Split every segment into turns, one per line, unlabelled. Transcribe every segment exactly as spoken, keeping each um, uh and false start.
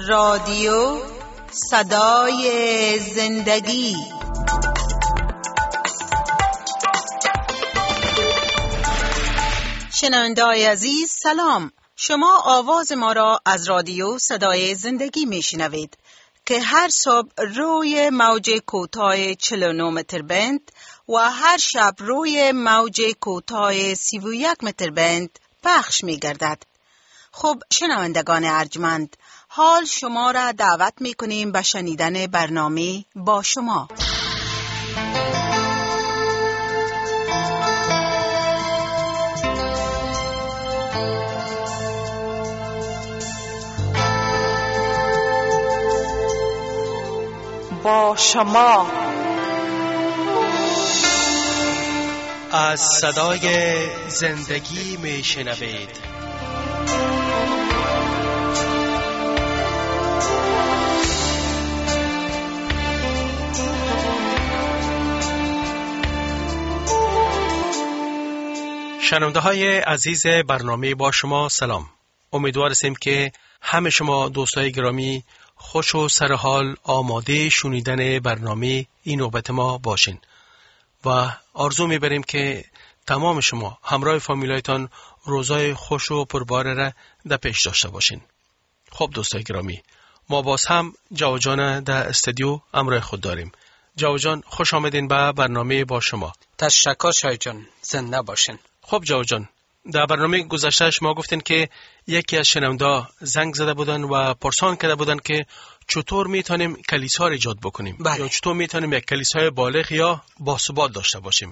رادیو صدای زندگی. شنونده‌های عزیز سلام، شما آواز ما را از رادیو صدای زندگی میشنوید که هر صبح روی موج کوتاه چهل و نه متر بند و هر شب روی موج کوتاه سی و یک متر بند پخش می‌گردد. خب شنوندگان ارجمند، حال شما را دعوت می‌کنیم به شنیدن برنامه با شما.
با شما
از صدای زندگی میشنوید. شنونده های عزیز برنامه با شما سلام. امیدوار هستیم که همه شما دوستای گرامی خوش و سرحال آماده شنیدن برنامه این نوبت ما باشین و آرزو میبریم که تمام شما همراه فامیلایتان روزای خوش و پربار را در پیش داشته باشین. خب دوستای گرامی، ما باز هم جاو جان در استودیو همراه خود داریم. جاو جان خوش آمدین به برنامه با شما.
تشکر شاید جان، زنده باشین.
خب جاو جان، در برنامه گذشته شما گفتین که یکی از شنونده زنگ زده بودن و پرسان کرده بودن که چطور میتونیم کلیسا را ایجاد بکنیم،
بله.
یا چطور میتونیم یک کلیسای بالغ یا باثبات داشته باشیم.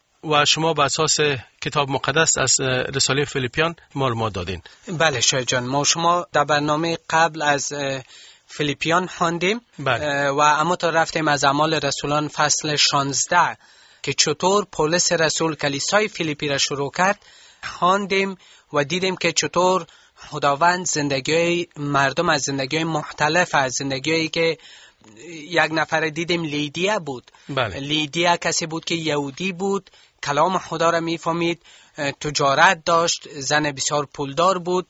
و شما بر اساس کتاب مقدس از رساله فیلیپیان معلومات دادین.
بله شاید جان، ما شما در برنامه قبل از فیلیپیان خواندیم.
بله.
و اما تا رفتیم از اعمال رسولان فصل شانزده که چطور پولس رسول کلیسای فیلیپی را شروع کرد خواندیم و دیدیم که چطور خداوند زندگی مردم از زندگی مختلف، از زندگی که یک نفر دیدیم لیدیا بود.
بله.
لیدیا کسی بود که یهودی بود، کلام خدا را میفهمید، تجارت داشت، زن بسیار پولدار بود،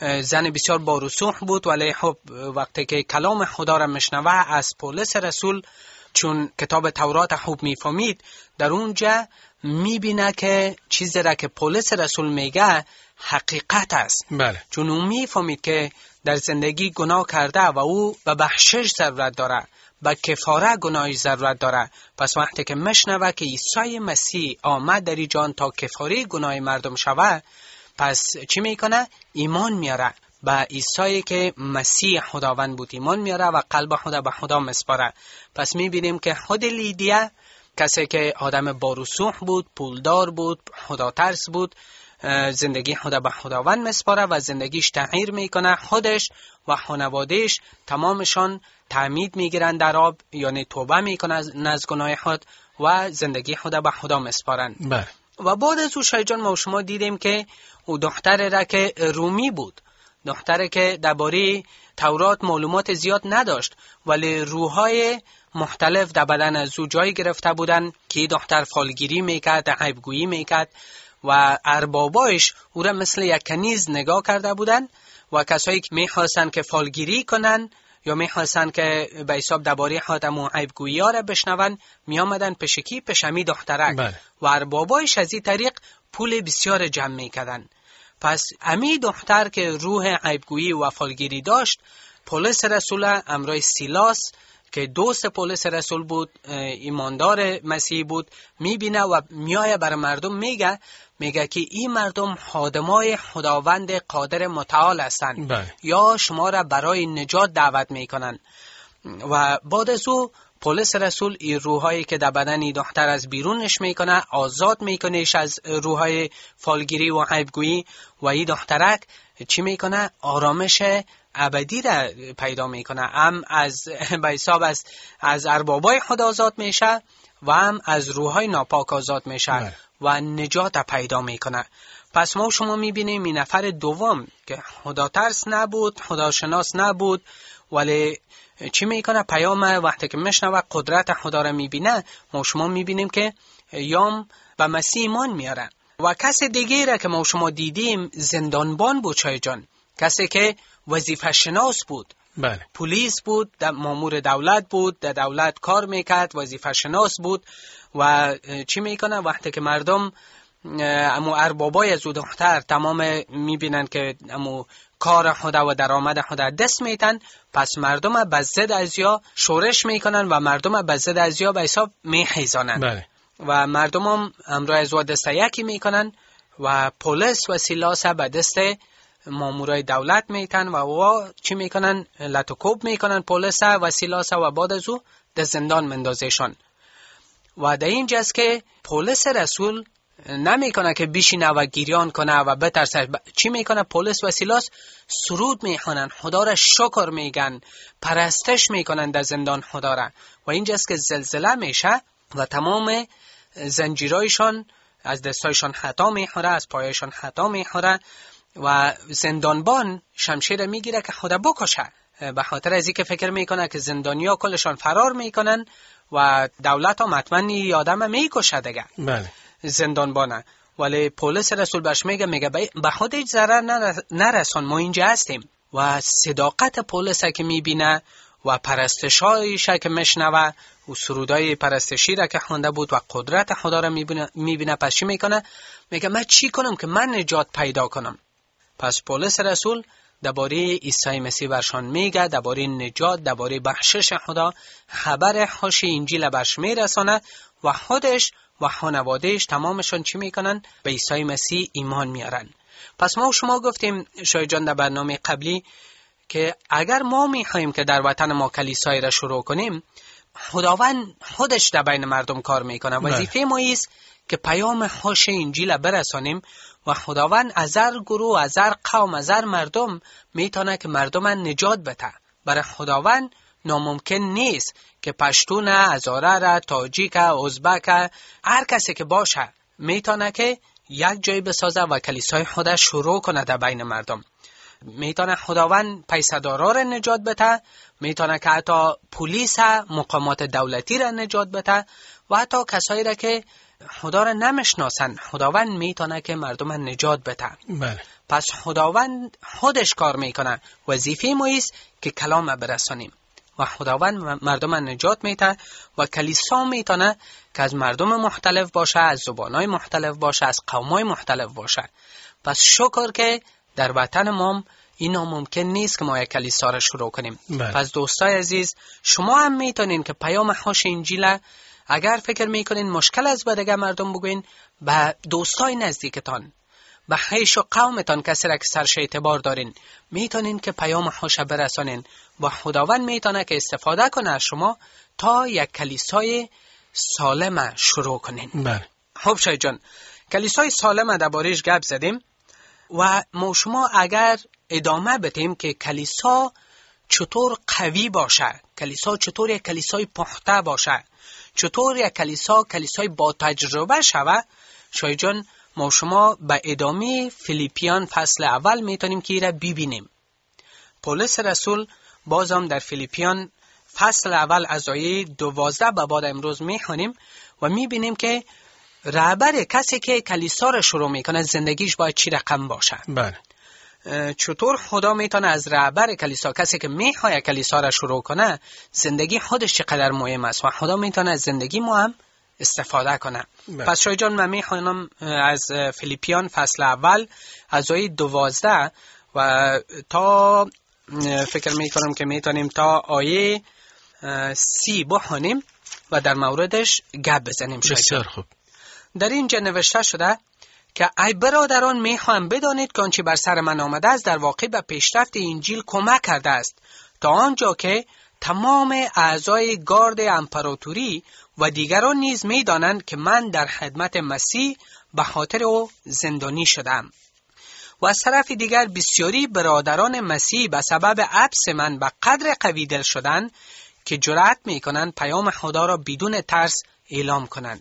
زن بسیار با رسوخ بود، ولی خب وقتی که کلام خدا را میشنوه از پولس رسول، چون کتاب تورات خوب میفهمید، در اونجا میبینه که چیزی را که پولس رسول میگه حقیقت است.
بله.
چون اون میفهمید که در زندگی گناه کرده و او به بخشش ضرورت داره، به کفاره گناهی ضرورت داره. پس وقتی که میشنوه که عیسی مسیح آمد در این جهان تا کفاره گناه مردم شوه، پس چی میکنه؟ ایمان میاره به عیسی که مسیح خداوند بود، ایمان میاره و قلب خدا به خدا مسپاره. پس میبینیم که خود لیدیا کسی که آدم با رسوخ بود، پولدار بود، خدا ترس بود، زندگی خدا به خداوند مسپاره و زندگیش تغییر میکنه. خودش و خانوادهش تمامشان تعمید میگیرن در آب، یعنی توبه میکنن از گناه خود و زندگی خدا به خدا مسپارن.
بله.
و بعد از او شایجان ما شما دیدیم که او دختر را که رومی بود، دختری که درباره تورات معلومات زیاد نداشت، ولی روحای مختلف در بدن از او جای گرفته بودن که دختر فالگیری میکرد، عیبگویی میکرد و اربابایش او را مثل یک کنیز نگاه کرده بودن و کسایی که میخواستن که فالگیری کنن یا میخواستن که به حساب درباره خاتم و عیبگویی ها را بشنون، میامدن پشکی پشمی دخترک.
بله.
و اربابایش از این طریق پول بسیار جمع میکردن. پس امی دختر که روح عیبگویی و فالگیری داشت، پولس رسول امرای سیلاس که دوست پولس رسول بود، ایماندار مسیحی بود، میبینه و میایه بر مردم میگه میگه که این مردم خادمای خداوند قادر متعال هستند.
بله.
یا شما را برای نجات دعوت میکنن. و بعد از او پولس رسول این روحایی که در بدن این دختر از بیرونش میکنه، آزاد میکنهش از روحای فالگیری و عیبگویی و این دخترک چی میکنه؟ آرامش ابدی را پیدا میکنه. هم از به حساب از از اربابای خدا آزاد میشه و هم از روحای ناپاک آزاد میشه. بله. و نجات پیدا میکنه. پس ما شما میبینیم این نفر دوم که خدا ترس نبود، خدا شناس نبود، ولی چی میکنه؟ پیام وقتی که میشنوه قدرت خدا را میبینه، ما شما میبینیم که یام به مسیح ایمان میاره. و کس دیگه را که ما شما دیدیم زندانبان بود شای جان، کسی که وظیفه شناس بود،
بله.
پلیس بود، مامور دولت بود، در دولت کار میکرد، وظیفه شناس بود و چی میکنه وقتی که مردم امو اربابای از او دختر تمام میبینن که امو کار خدا و درآمد خدا دست میتن، پس مردم به ضد ازیا شورش میکنن و مردم به ضد ازیا به حساب میخیزانن.
بله.
و مردم هم امرای از او دست یکی میکنن و پلیس و سیلاس به دست مامورای دولت میتن و او چی میکنن؟ لطوکوب میکنن پلیس و سیلاس و بعد از او در زندان مندازشان. و در اینجاست که پلیس رسول نمیکنه که بیشینه و گریان کنه و بترسه. چی میکنه؟ پلیس و سیلاس سرود میخونن، خدا را شکر میگن، پرستش میکنن در زندان خدا را. و اینجاست که زلزله میشه و تمام زنجیرایشان از دستایشان خطا میخوره، از پایشان خطا میخوره و زندانبان شمشیر میگیره که خدا بکشه، به خاطر از اینکه فکر میکنه که زندانیا کلشان فرار میکنن و دولت هم حتما ی آدم میکشه دیگه.
بله.
زندانبانه. ولی پلیس رسول بهش میگه میگه به خود هیچ ضرر نرسان، ما اینجا هستیم. و صداقت پلیس که میبینه و پرستشایش که میشنوه و سرودای پرستشی را که خونده بود و قدرت خدا را میبینه میبینه پس چی میکنه؟ میگه من چی کنم که من نجات پیدا کنم؟ پس پلیس رسول درباره عیسی مسیح برشان میگه، درباره نجات، درباره بخشش خدا خبر خوش انجیل برش میرسانه و خودش و خانوادهش تمامشون چی میکنن؟ به عیسی مسیح ایمان میارن. پس ما و شما گفتیم شاید جان در برنامه قبلی که اگر ما میخوایم که در وطن ما کلیسایی را شروع کنیم، خداوند خودش در بین مردم کار میکنه. وظیفه ما است که پیام خوش انجیل برسانیم و خداوند از هر گروه، از هر قوم، از هر مردم میتونه که مردم نجات بده. برای خداوند ناممکن نیست که پشتون، هزاره، تاجیک، ازبک، هر کسی که باشه میتونه که یک جای بسازه و کلیسای خودش شروع کنه در بین مردم. میتونه خداوند پیسدارا را نجات بده، میتونه که حتی پلیس، مقامات دولتی را نجات بده و حتی کسایی را که خدا را نمیشناسن خداوند میتونه که مردم نجات بده.
بله.
پس خداوند خودش کار میکنه. وظیفه ما است که کلام برسانیم و خداوند مردم نجات میده و کلیسا میتونه که از مردم مختلف باشه، از زبانهای مختلف باشه، از قومهای مختلف باشه. پس شکر که در وطن ما این ممکن نیست که ما یک کلیسا را شروع کنیم.
بله.
پس دوستای عزیز، شما هم میتونین که پیام خوش انجیل اگر فکر میکنین مشکل از به دیگه مردم بگوین، به دوستای نزدیکتان، به خیش و قومتان کسی را که سرش اعتبار دارین میتونین که پیام خوش برسانین و خداوند میتونه که استفاده کنه از شما تا یک کلیسای سالم شروع کنین.
بله.
خب شاید جان، کلیسای سالم در بارش گپ زدیم و ما شما اگر ادامه بدیم که کلیسا چطور قوی باشه، کلیسا چطور یک کلیسای پخته باشه، چطور یک کلیسا کلیسای با تجربه شوه، شاید جان ما شما به ادامه فیلیپیان فصل اول میتونیم که ایره ببینیم. پولس رسول بازم در فیلیپیان فصل اول از آیه دوازده به بعد امروز میخونیم و میبینیم که رهبر کسی که کلیسا را شروع میکنه زندگیش باید چی رقم باشه.
بله.
چطور خدا میتونه از رهبر کلیسا، کسی که میخواد کلیسا را شروع کنه، زندگی خودش چقدر مهم است و خدا میتونه از زندگی ما هم استفاده کنه.
بله.
پس شاید جان من میخوانم از فیلیپیان فصل اول از آیه دوازده و تا فکر میکنم که میتونیم تا آیه سی بخونیم و در موردش گپ بزنیم.
بسیار خوب.
در اینجا نوشته شده که ای برادران میخواهم بدانید که آنچه بر سر من آمده است در واقع به پیشرفت انجیل کمک کرده است، تا آنجا که تمام اعضای گارد امپراتوری و دیگران نیز میدانند که من در خدمت مسیح به خاطر او زندانی شدم. و از طرف دیگر بسیاری برادران مسیح به سبب حبس من به قدر قوی دل شدند که جرأت میکنند پیام خدا را بدون ترس اعلام کنند.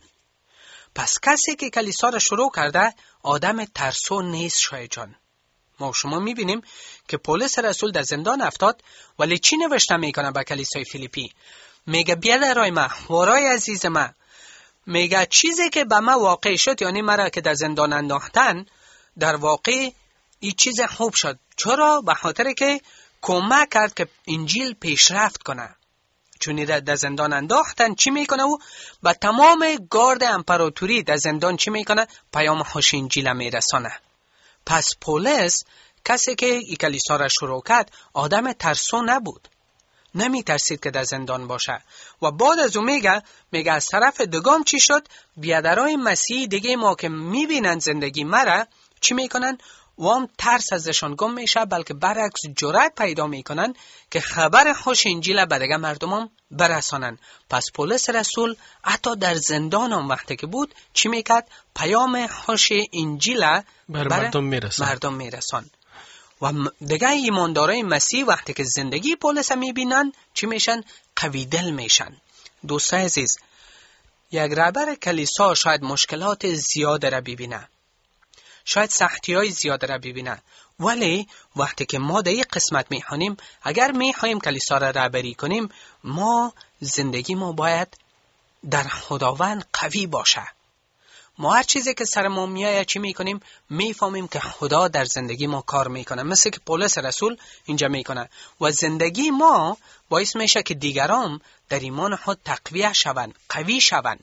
پس کسی که کلیسا را شروع کرده آدم ترسو نیست. شاید جان ما شما میبینیم که پولس رسول در زندان افتاد، ولی چی نوشته میکنه به کلیسای فیلیپی؟ میگه بیادرای ما، ورای عزیز ما، میگه چیزی که به ما واقع شد، یعنی مرا که در زندان انداختن، در واقع این چیز خوب شد. چرا؟ به خاطر که کمک کرد که انجیل پیشرفت کنه. چون در زندان انداختن، چی میکنه او؟ با تمام گارد امپراتوری در زندان چی میکنه؟ پیام خوش انجیل میرسانه. پس پولس کسی که ای کلیسا را شروع کرد آدم ترسو نبود، نمی ترسید که در زندان باشه. و بعد از اون میگه میگه از طرف دگام چی شد؟ بیادرای مسیح دیگه ما که میبینن زندگی مرا چی میکنن؟ وام ترس ازشان گم میشه، بلکه برعکس جرأت پیدا میکنن که خبر خوش انجیل به دیگه مردمم برسانن. پس پولس رسول حتی در زندان هم وقتی که بود چی میکرد؟ پیام خوش انجیل بر
مردم میرسان.
مردم میرسان. و دیگه ایماندارای مسیح وقتی که زندگی پولس میبینن چی میشن؟ قوی دل میشن. دوستان عزیز، یک رهبر کلیسا شاید مشکلات زیاد را ببینه، شاید سختی های زیاد را ببینه، ولی وقتی که ما در این قسمت میخوانیم اگر میخوایم کلیسا را رهبری کنیم، ما زندگی ما باید در خداوند قوی باشه. ما هر چیزی که سر ما میایه چی میکنیم؟ میفهمیم که خدا در زندگی ما کار میکنه، مثل که پولس رسول اینجا میکنه. و زندگی ما باعث میشه که دیگران در ایمان خود تقویه شوند، قوی شوند.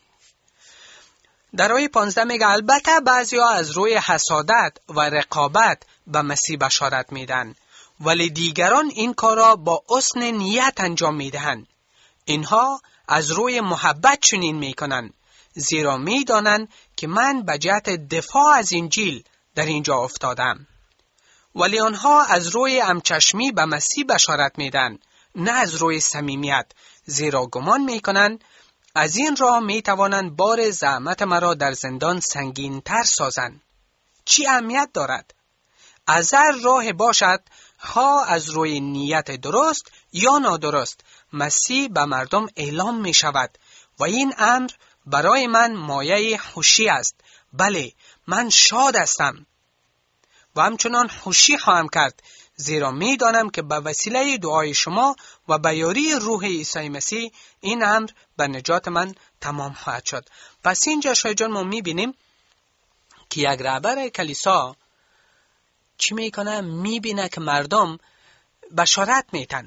در آیه پانزده میگه البته بعضیا از روی حسادت و رقابت به مسیح بشارت میدن، ولی دیگران این کار را با حسن نیت انجام میدهند. اینها از روی محبت چنین میکنن، زیرا میدانند که من به جهت دفاع از انجیل در اینجا افتادم. ولی آنها از روی همچشمی به مسیح بشارت میدن، نه از روی صمیمیت، زیرا گمان میکنند از این راه میتوانند بار زحمت مرا در زندان سنگین تر سازند. چی اهمیت دارد؟ از هر راه باشد، ها از روی نیت درست یا نادرست، مسیح به مردم اعلام می شود و این امر برای من مایه خوشی است. بله، من شاد هستم و همچنان خوشی خواهم کرد، زیرا می دانم که به وسیله دعای شما و به یاری روح عیسی مسیح این امر به نجات من تمام خواهد شد. پس اینجا شاید جان ما می بینیم که یک رهبر کلیسا چی می کنه؟ می بینه که مردم بشارت میتن،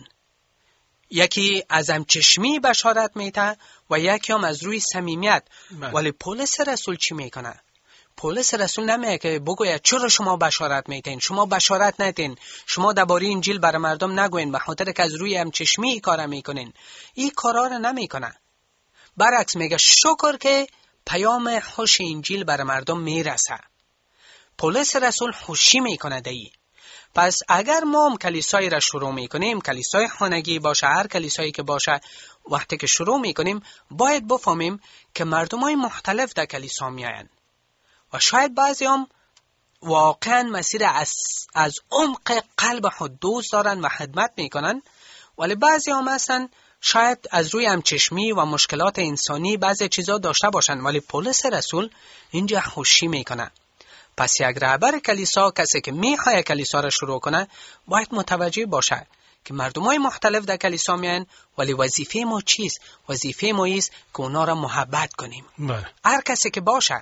یکی از همچشمی بشارت میته و یکی هم از روی صمیمیت. ولی پولس رسول چی میکنه؟ پولس رسول نمیگه که بگوید چرا شما بشارت میتین، شما بشارت نتین، شما درباره انجیل برای مردم نگوین، به خاطر که از روی همچشمی کار میکنین. این کارا رو نمیکنه. برعکس میگه شکر که پیام خوش انجیل برای مردم میرسه. پولس رسول خوشی میکنه دی. پس اگر ما هم کلیسایی را شروع میکنیم، کلیسای خانگی باشه، هر کلیسایی که باشه، وقتی که شروع میکنیم باید بفهمیم که مردمای مختلف در کلیسا میاین و شاید بعضی هم واقعا مسیر از, از عمق قلب خود دوست دارن و خدمت میکنن، ولی بعضی هم هستن شاید از روی همچشمی و مشکلات انسانی بعضی چیزا داشته باشن، ولی پولس رسول اینجا خوشی میکنه. پس یک رهبر کلیسا، کسی که میخواد کلیسا را شروع کنه، باید متوجه باشه که مردمای مختلف در کلیسا میان، ولی وظیفه ما چیست؟ وظیفه ما است که اونا را محبت کنیم.
بله.
هر کسی که باشه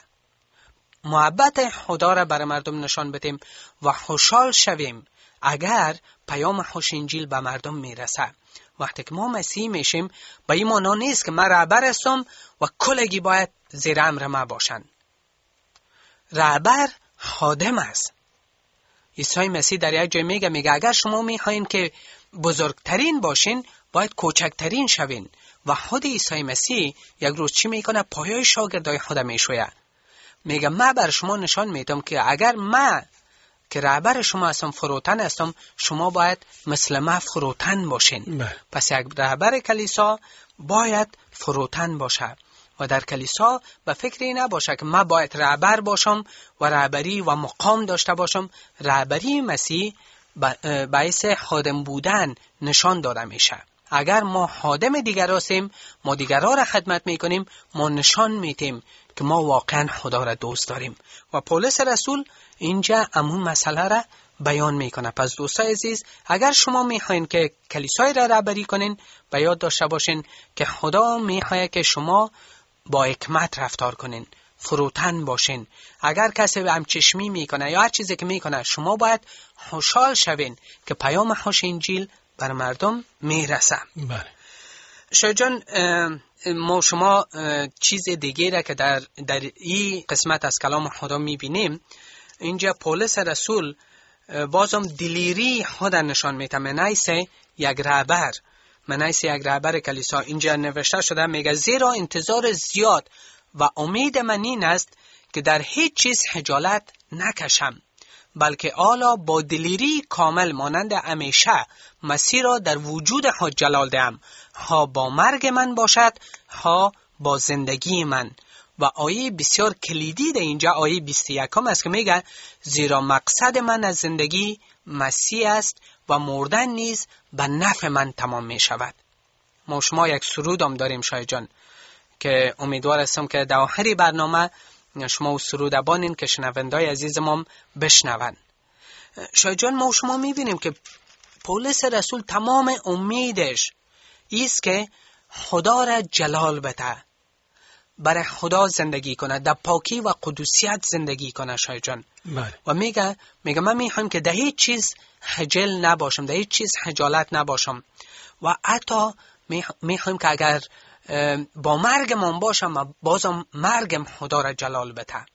محبت خدا را برای مردم نشان بدیم و خوشحال شویم اگر پیام خوش انجیل به مردم میرسه. وقتی که ما مسیح میشیم به این معنا نیست که من رهبر هستم و کلگی باید زیر امر ما باشن. رهبر خادم است. عیسی مسیح در یک جای میگه میگه اگر شما میخواین که بزرگترین باشین باید کوچکترین شوین. و خود عیسی مسیح یک روز چی میکنه؟ پایای شاگردای خود میشویه. میگه من بر شما نشان میدم که اگر من که رهبر شما هستم فروتن هستم، شما باید مثل من فروتن باشین.
بله.
پس یک رهبر کلیسا باید فروتن باشه و در کلیسا به فکر این نباشه که من باید رهبر باشم و رهبری و مقام داشته باشم. رهبری مسیح باعث خادم بودن نشان داده میشه. اگر ما خادم دیگر هستیم، ما دیگران را خدمت میکنیم، ما نشان میتیم که ما واقعا خدا را دوست داریم. و پولس رسول اینجا همون مسئله را بیان میکنه. پس دوستای عزیز، اگر شما میخواین که کلیسای را رهبری کنین، به یاد داشته باشین که خدا میخواد که شما با حکمت رفتار کنین، فروتن باشین. اگر کسی به همچشمی میکنه یا هر چیزی که میکنه، شما باید خوشحال شوین که پیام خوش انجیل بر مردم میرسه.
بله.
شاید جان، ما شما چیز دیگه را که در در این قسمت از کلام خدا میبینیم، اینجا پولس رسول بازم دلیری خود نشان میده. منیس یک رهبر، منیس یک رهبر کلیسا. اینجا نوشته شده میگه زیرا انتظار زیاد و امید من این است که در هیچ چیز خجالت نکشم، بلکه حالا با دلیری کامل مانند همیشه مسیح را در وجود خود جلال دهم، ها با مرگ من باشد ها با زندگی من. و آیه بسیار کلیدی در اینجا آیه بیست و یکم است که میگه زیرا مقصد من از زندگی مسیح است و مردن نیز به نفع من تمام می شود. ما شما یک سرود هم داریم شاید جان که امیدوار هستم که در آخری برنامه شما سرود بانین که شنوندای عزیزم بشنون. شاید جان، ما شما میبینیم که پولس رسول تمام امیدش ایست که خدا را جلال بده، برای خدا زندگی کنه، در پاکی و قدوسیت زندگی کنه شاید جان.
بله.
و میگه میگه من میخوام که در هیچ چیز خجل نباشم، در هیچ چیز خجالت نباشم و حتی میخوام که اگر با مرگم باشم و بازم مرگم خدا را جلال بده.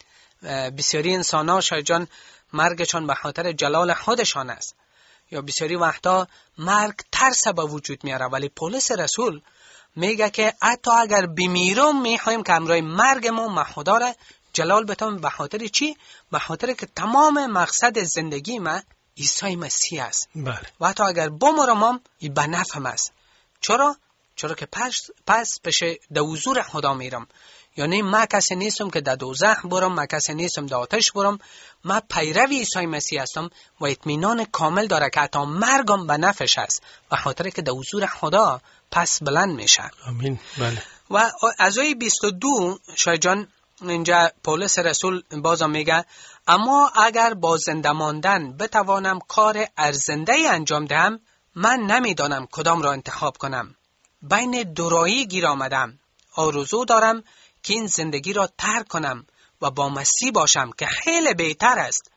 بسیاری انسان ها شاید جان مرگشان به خاطر جلال خودشان است، یا بسیاری وقتا مرگ ترس به وجود میاره، ولی پولس رسول میگه که حتی اگر بمیرم میخوایم که امروز مرگمو ما خدا را جلال بدم. به خاطر چی؟ به خاطر که تمام مقصد زندگی ما عیسی مسیح است.
بله.
و حتی اگر بمرم هم ای به نفعم است. چرا؟ چرا که پس پس بشه در حضور خدا میرم. یعنی ما کسی نیستم که در دوزخ برم، ما کسی نیستم در آتش برم، ما پیرو عیسی مسیح هستم و اطمینان کامل داره که حتی مرگم به نفعش است و خاطر که در حضور خدا پس بلند میشه.
آمین. بله.
و از آیه بیست و دو شاید جان اینجا پولس رسول بازم میگه اما اگر با زنده ماندن بتوانم کار ارزنده انجام دهم، من نمیدانم کدام را انتخاب کنم. بین دورایی گیر آمدم، آرزو دارم که این زندگی را ترک کنم و با مسیح باشم که خیلی بهتر است.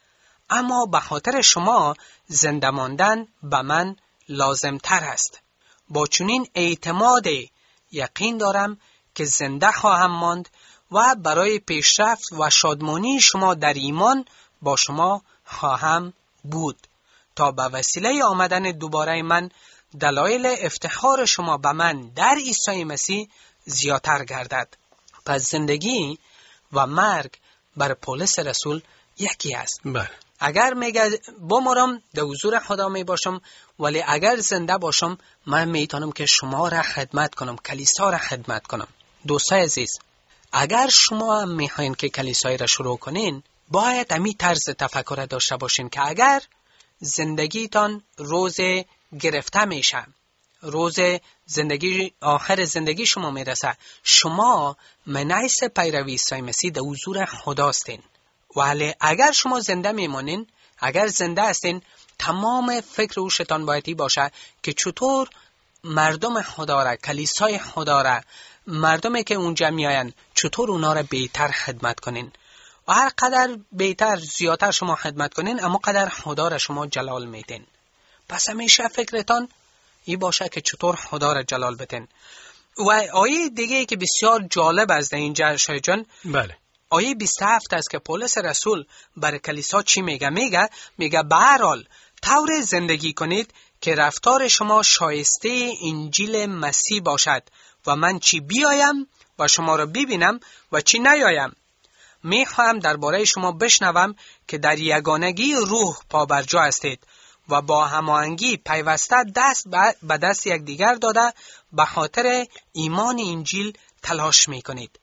اما به خاطر شما زنده ماندن به من لازم تر است. با چنین اعتماد یقین دارم که زنده خواهم ماند و برای پیشرفت و شادمانی شما در ایمان با شما خواهم بود تا به وسیله آمدن دوباره من دلایل افتخار شما به من در عیسی مسیح زیادتر گردد. پس زندگی و مرگ بر پولس رسول یکی است.
بله.
اگر میگه بمرم در حضور خدا می باشم، ولی اگر زنده باشم من میتونم که شما را خدمت کنم، کلیسا را خدمت کنم. دوستای عزیز، اگر شما هم میخواین که کلیسای را شروع کنین، باید امی طرز تفکر داشته باشین که اگر زندگیتان روز گرفته میشه، روز زندگی آخر زندگی شما میرسه، شما منعیس پیروی عیسی مسیح در حضور خدا هستین. ولی اگر شما زنده میمونین، اگر زنده هستین، تمام فکر و شیطان بایدی باشه که چطور مردم خدا را، کلیسای خدا را، مردمی که اونجا میاین، چطور اونا را بهتر خدمت کنین. و هر قدر بهتر زیادتر شما خدمت کنین، اما قدر خدا را شما جلال میدین. پس همیشه فکرتان ای باشه که چطور خدا را جلال بدین. و آیه دیگه که بسیار جالب است اینجا شاید جان،
بله،
آیه بیست و هفت است که پولس رسول برای کلیسا چی میگه؟ میگه میگه به هر حال طور زندگی کنید که رفتار شما شایسته انجیل مسیح باشد و من چی بیایم و شما را ببینم و چی نیایم. میخواهم درباره شما بشنوم که در یگانگی روح پابرجا هستید و با هماهنگی پیوسته دست به دست یکدیگر داده به خاطر ایمان انجیل تلاش میکنید.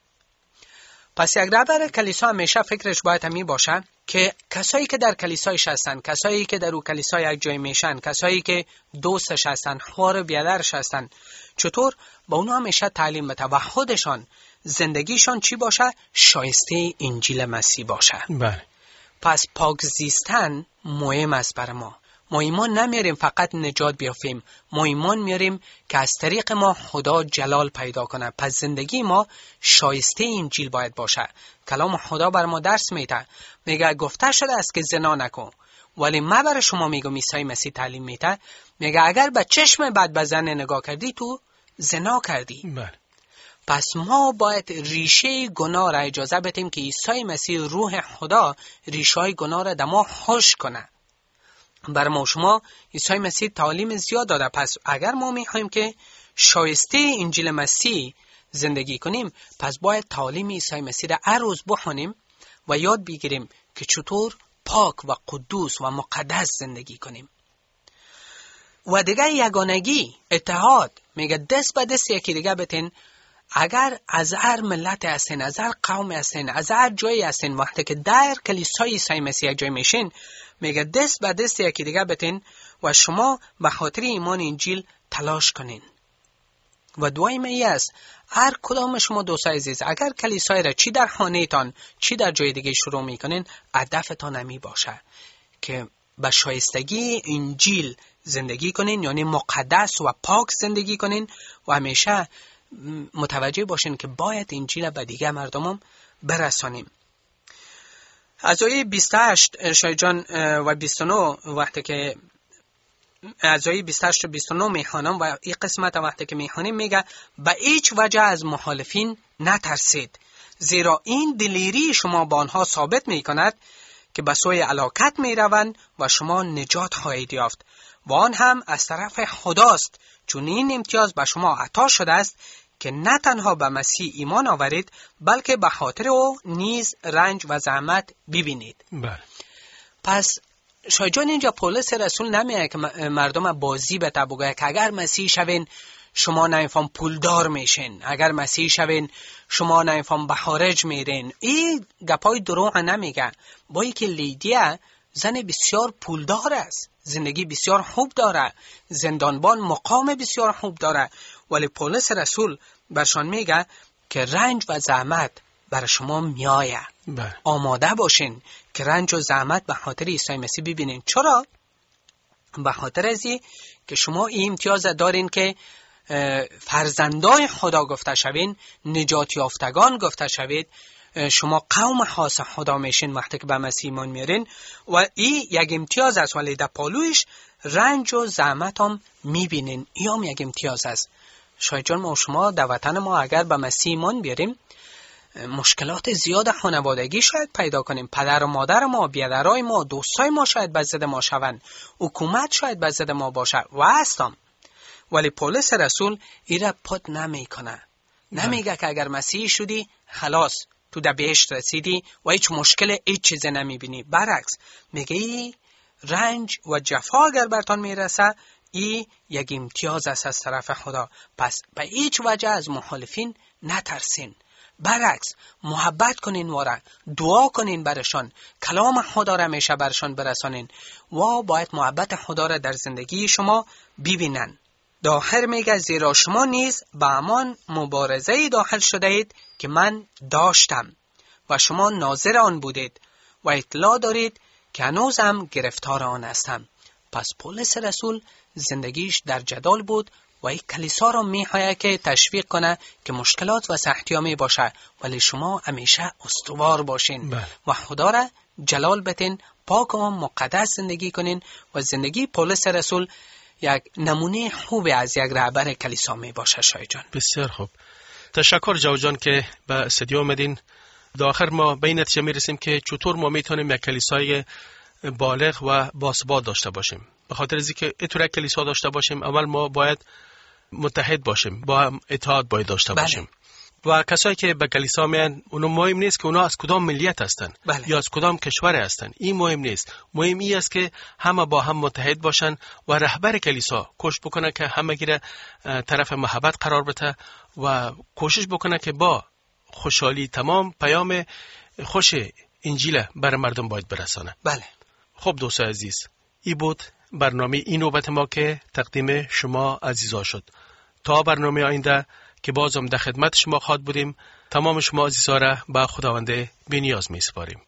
پس یک رهبر کلیسا همیشه فکرش باید همین باشه که کسایی که در کلیسایش هستن، کسایی که در او کلیسا یک جای میشن، کسایی که دوستش هستن، خوار بیادرش هستن، چطور با اونها همیشه تعلیم بده و خودشان زندگیشان چی باشه؟ شایسته انجیل مسیح باشه.
بله.
پس پاک زیستن مهم است برای ما. ما ایمان نمیاریم فقط نجات بیافیم، ما ایمان میاریم که از طریق ما خدا جلال پیدا کنه. پس زندگی ما شایسته انجیل باید باشه. کلام خدا بر ما درس میده، میگه گفته شده است که زنا نکن، ولی من برای شما میگم عیسی مسیح تعلیم میده، میگه اگر به چشم بد به زن نگاه کردی تو زنا کردی.
بله.
پس ما باید ریشه گناه را اجازه بدیم که عیسی مسیح روح خدا ریشه گناه را در ما خشک کنه. بر ما شما عیسی مسیح تعلیم زیاد داده، پس اگر ما میخوایم که شایسته انجیل مسیح زندگی کنیم، پس باید تعلیم عیسی مسیح را هر روز بخونیم و یاد بگیریم که چطور پاک و قدوس و مقدس زندگی کنیم. و دیگه یگانگی، اتحاد، میگه دست به دست یکی دیگه بتین. اگر از هر ملت هستین، از هر قوم هستین، از هر جایی هستین، وقتی که در کلیسای عیسی مسیح جای میشین، میگه دست به دست یکی دیگه بتین و شما به خاطر ایمان انجیل تلاش کنین. و دعای من است هر کدام شما دوستای عزیز، اگر کلیسای را چی در خانه تان چی در جای دیگه شروع میکنین، هدفتان همی باشه که به شایستگی انجیل زندگی کنین، یعنی مقدس و پاک زندگی کنین و همیشه متوجه باشین که باید انجیل به دیگه مردمم برسانیم. از آیه بیست و هشت شایجان و بیست و نه وقتی که از آیه بیست و هشت و بیست و نه میخوانم و این قسمت وقتی که میخوانیم میگه به هیچ وجه از مخالفین نترسید، زیرا این دلیری شما با آنها ثابت میکند که به سوی هلاکت میروند و شما نجات خواهید یافت و آن هم از طرف خداست، چون این امتیاز به شما عطا شده است که نه تنها به مسیح ایمان آورید بلکه به خاطر او نیز رنج و زحمت ببینید.
بله.
پس شایجان اینجا پولس رسول نمیگه که مردم بازی به بگه که اگر مسیح شوین شما نمیفهم پولدار میشین، اگر مسیح شوین شما نمیفهم به خارج میرین. این گپای دروغ نمیگه. با اینکه لیدیا زن بسیار پولدار است، زندگی بسیار خوب داره، زندانبان مقام بسیار خوب داره، ولی پولس رسول برشان میگه که رنج و زحمت برای شما میایه.
بله.
آماده باشین که رنج و زحمت به خاطر عیسی مسیح ببینین. چرا؟ به خاطر ازی که شما این امتیاز دارین که فرزندای خدا گفته شوین، نجات یافتگان گفته شوید، شما قوم خاص خدا میشین وقتی که به مسیح ایمان میارین و این یک امتیاز است. ولی در پالویش رنج و زحمت هم میبینین، این هم یک امتیاز است. شاید جان ما و شما در وطن ما اگر به مسیح ایمان بیاریم مشکلات زیاد خانوادگی شاید پیدا کنیم، پدر و مادر ما، بیادرای ما، دوستای ما شاید به ضد ما شوند، حکومت شاید به ضد ما باشه و هستم. ولی پولس رسول ایره پد نمی کنه، نمیگه که اگر مسیح شدی خلاص تو در بهشت رسیدی و هیچ مشکل هیچ چیز نمی بینی. برعکس میگه ای رنج و جفا اگر برتان میرسه ای یک امتیاز است از طرف خدا. پس به هیچ وجه از مخالفین نترسین، برعکس محبت کنین و را دعا کنین برشان، کلام خدا را میشه برشان برسانین و باید محبت خدا را در زندگی شما ببینن. داخل میگه زیرا شما نیز به همان مبارزه داخل شده اید که من داشتم و شما ناظر آن بودید و اطلاع دارید که هنوز هم گرفتار آن هستم. پس پولس رسول زندگیش در جدال بود و یک کلیسا را میخواه که تشویق کنه که مشکلات و سختی ها می باشه ولی شما همیشه استوار باشین
بله.
و خدا را جلال بتین، پاک و مقدس زندگی کنین و زندگی پولس رسول یک نمونه خوب از یک رهبر کلیسا می باشه. شای جان
بسیار خوب، تشکر جو جان که به استودیو آمدین. در آخر ما به این نتیجه می رسیم که چطور ما میتونیم یک کلیسای بالغ و باثبات داشته باشیم. به خاطر از اینکه اینطور یک کلیسا داشته باشیم اول ما باید متحد باشیم، با هم اتحاد باید داشته
بله.
باشیم. و کسایی که به کلیسا میان اونو مهم نیست که اونا از کدام ملیت هستن
بله.
یا از کدام کشور هستن، این مهم نیست. مهم این است که همه با هم متحد باشن و رهبر کلیسا کوشش بکنه که همه گیره طرف محبت قرار بده و کوشش بکنه که با خوشحالی تمام پیام خوش انجیل بر مردم باید برسانه.
بله.
خب دوستان عزیز، این بود برنامه این نوبت ما که تقدیم شما عزیزا شد. تا برنامه آینده که بازم در خدمت شما خواهد بودیم، تمام شما عزیزا را به خداوند بی‌نیاز می‌سپاریم.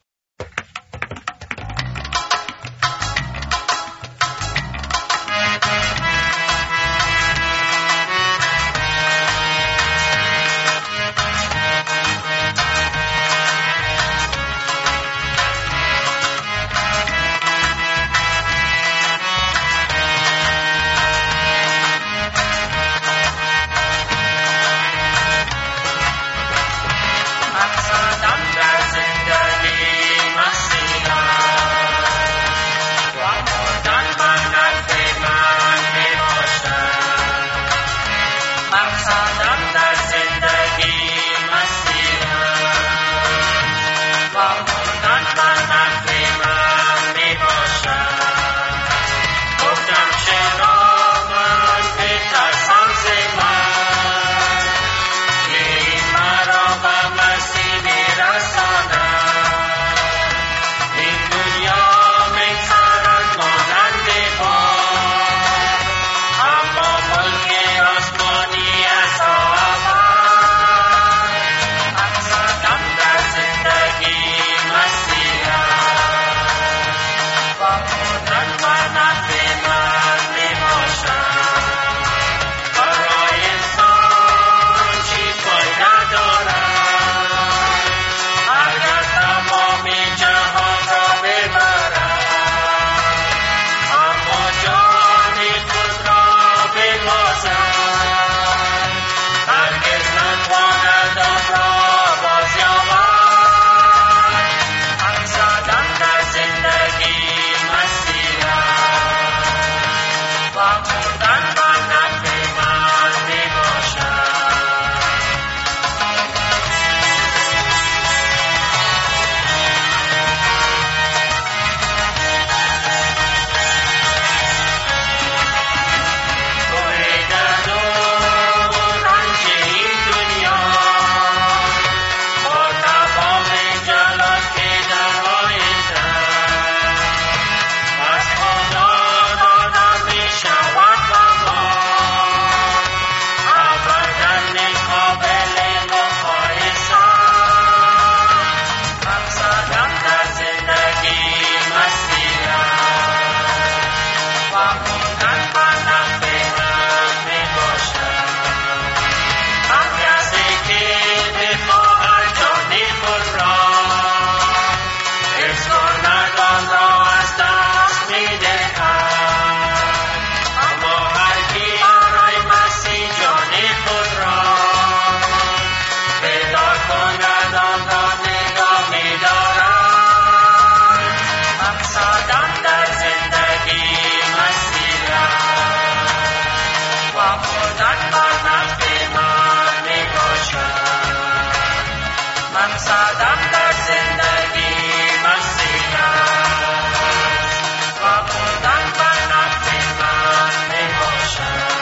قدم در زندگی مسیح است و خوردن بر نفس من می باشد.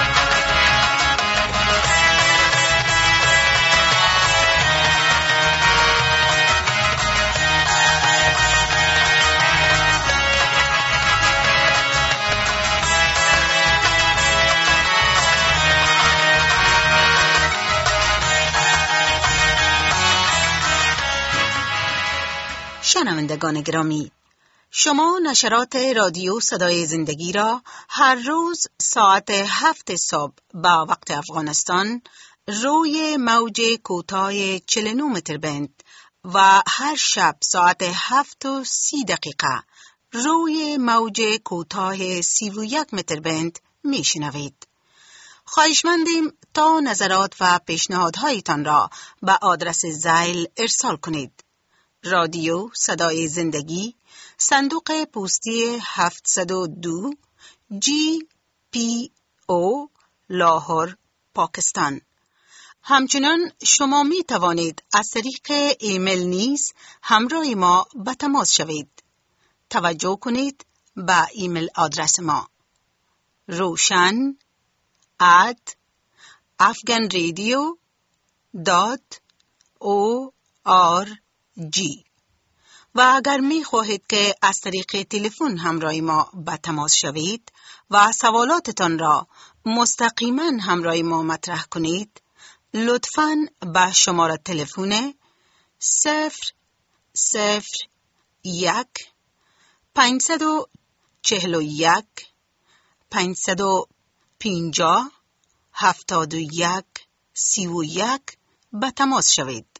شنوندگان گرامی، شما نشرات رادیو صدای زندگی را هر روز ساعت هفت صبح با وقت افغانستان روی موج کوتاه چهل و نه متر بند و هر شب ساعت هفت و سی دقیقه روی موج کوتاه سی و یک متر بند می شنوید. خواهشمندیم تا نظرات و پیشنهادهایتان را به آدرس زیل ارسال کنید. رادیو صدای زندگی، صندوق پستی هفتصد و دو، جی پی او، لاهور، پاکستان. همچنان شما می توانید از طریق ایمیل نیز همراه ما به تماس شوید. توجه کنید به ایمیل آدرس ما: روشن ات افغان رادیو دات او آر جی. و اگر می خواهید که از طریق تلفن همراه ما به تماس شوید و سوالاتتان را مستقیما همراه ما مطرح کنید، لطفاً به شماره تلفن صفر صفر یک پنجصد و چهل و یک پنجصد و پنجاه هفتاد و یک سی و یک به تماس شوید.